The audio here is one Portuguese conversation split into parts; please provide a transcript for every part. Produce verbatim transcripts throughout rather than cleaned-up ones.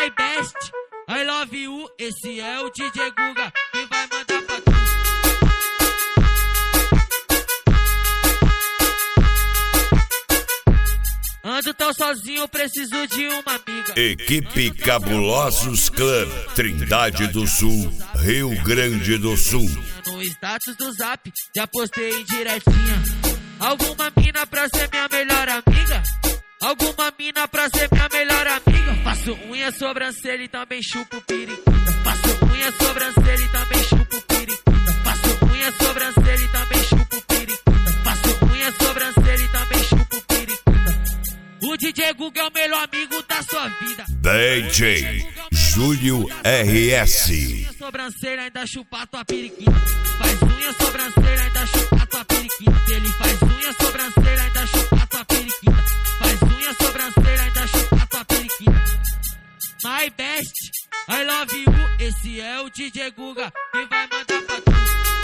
My best, I love you. Esse é o D J Guga que vai mandar pra tu. Ando tão sozinho, preciso de uma amiga. Equipe Cabulosos Clã, Trindade do Sul, Rio Grande do Sul. No status do Zap, já postei em diretinha. Alguma mina pra ser minha melhor amiga? Alguma mina pra ser minha melhor amiga? Faço unha, sobrancelha e também chupo periquita. Faço unha, sobrancelha e também chupo periquita. Faço unha, sobrancelha e também chupo periquita. Faço unha, sobrancelha e também chupo periquita. O D J Guga é o melhor amigo da sua vida. D J Júlio R S. Sobrancelha ainda chupa tua periquita. Faz unha, sobrancelha ainda chupa tua periquita. Ele faz unha, sobrancelha ainda chupa tua periquita. Faz unha, sobrancelha ainda chupa tua periquita. My best, I love you. Esse é o D J Guga que vai mandar pra tu.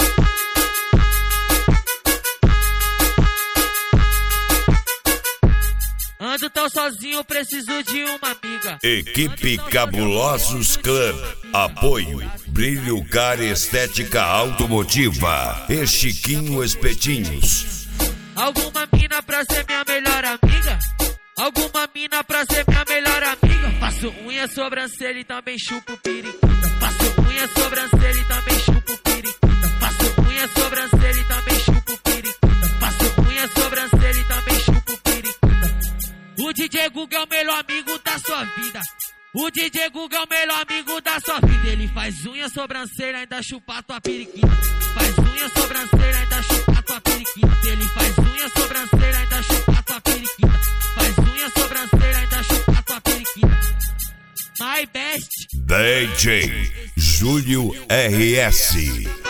Ando tão sozinho, preciso de uma amiga. Equipe Cabulosos Clã, apoio Brilho Car Estética Automotiva e Chiquinho Espetinhos. Alguma mina pra ser minha melhor amiga? Alguma mina pra ser minha melhor amiga? Faço unha, sobrancelha e também chupo periquita. Faço unha, sobrancelha e também chupo periquita. Faço unha, sobrancelha e também chupo periquita. Faço unha, sobrancelha e também chupo periquita. O D J Guga é o melhor amigo da sua vida. O D J Guga é o melhor amigo da sua vida. Ele faz unha, sobrancelha, ainda chupa tua periquita. Faz unha, sobrancelha, ainda chupa tua periquita. Ele faz unha, sobrancelha, ainda chupa tua periquita. Faz unha, sobrancelha, ainda chupa tua periquita. My best, D J Júlio R S.